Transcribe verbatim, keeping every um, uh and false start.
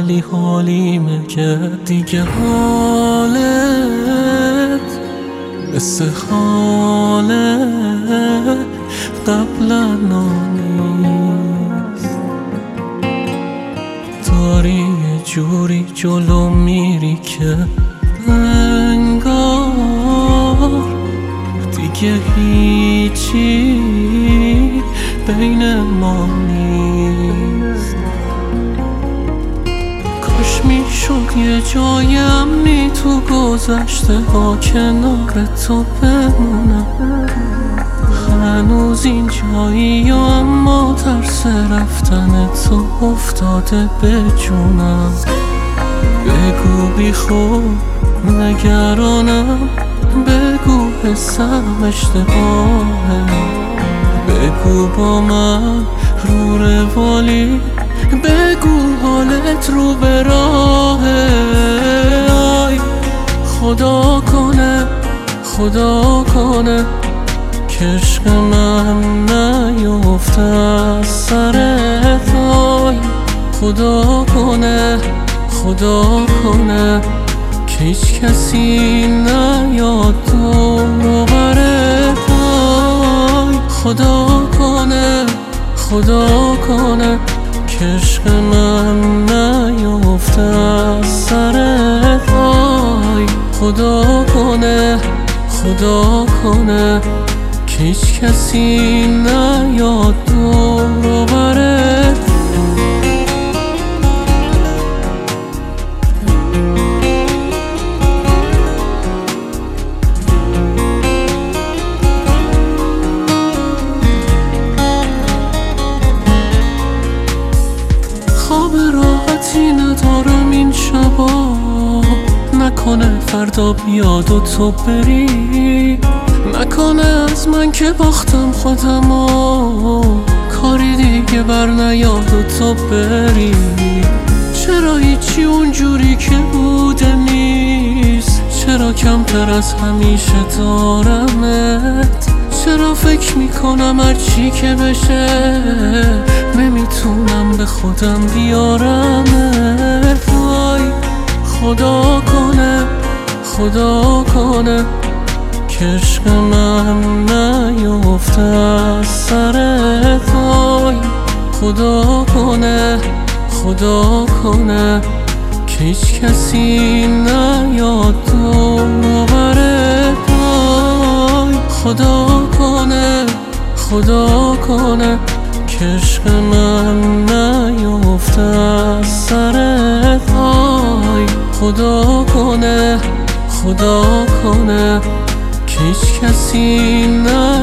ولی حالیمه که دیگه حالت مثل حال قبلا نیست. داری یه جوری جلو میری که انگار دیگه هیچی بین ما نیست. کاش میشد یه جای امنی تو گذشته ها کنار تو بمونم. هنوز این جایی اما ترس رفتن تو افتاده به جونم. بگو بی خود نگرانم، بگو حسم اشتباهه، بگو با من رو روالی، بگو حالت رو به راهه. آی خدا کنه خدا کنه که عشق من نیفته از سرت. آی خدا کنه خدا کنه که هیچ کسی نیاد دور برت. آی خدا کنه خدا کنه که عشق من نیفته از سرت. آی خدا کنه خدا کنه که هیچ کسی نیاد دور برت. خواب راحتی ندارم این شبا، نکنه فردا بیاد و تو بری، نکنه از من که باختم خودم و کاری دیگه بر نیاد و تو بری. چرا هیچی اونجوری که بوده نیست، چرا کمتر از همیشه دارمت، چرا فکر میکنم هرچی که بشه نمیتونم به خودم بیارمت. وای خدا کنه خدا کنه که عشق من نیفته از سرت. آی خدا کنه خدا کنه که هیچ کسی نیاد دور برت. آی خدا کنه خدا کنه که عشق من نیفته از سرت. آی خدا کنه خدا کنه که هیچ کسی نه